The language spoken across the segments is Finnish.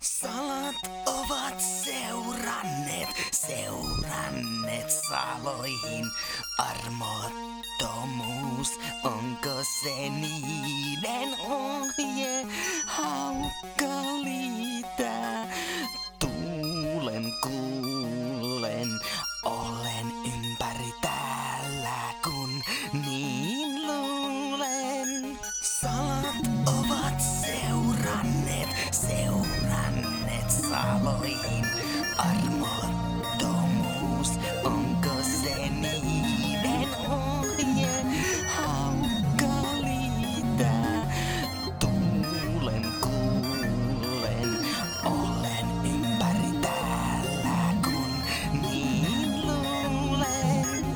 Salat ovat seuranneet saloihin. Armottomuus, onko se niiden ohje? Haukka liitää, tuulen kuulen, olen ympäri täällä kun niin luulen. Salat ovat seuranneet saloihin. Armottomuus, onko se niiden ohje? Haukka liitää, tuulen kuulen, olen ympäri täällä kun niin luulen.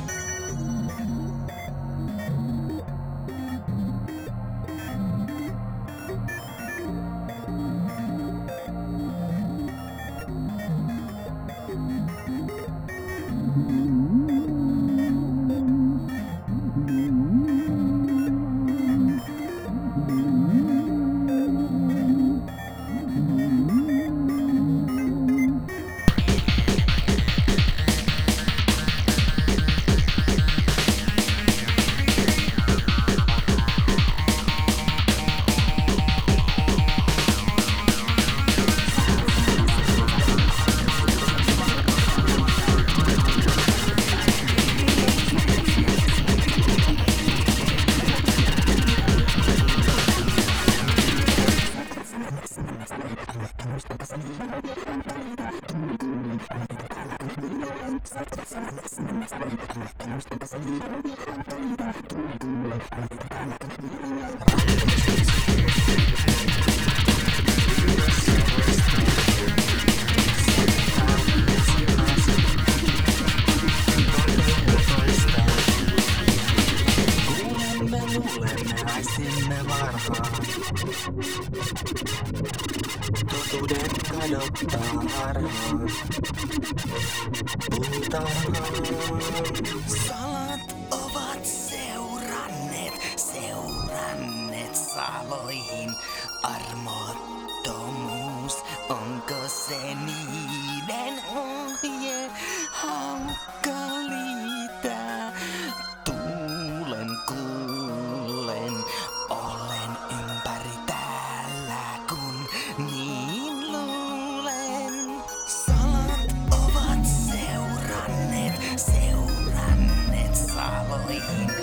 Me luulemme naisimme varhaan. Totuuden kadottaa harhaan. Puutarhaan. Salat ovat seuranneet saloihin. Armottomuus, onko se niiden ohje? Haukka liitää, tuulen kuulen, olen ympäri täällä kun niin luulen. Salat ovat seuranneet saloihin.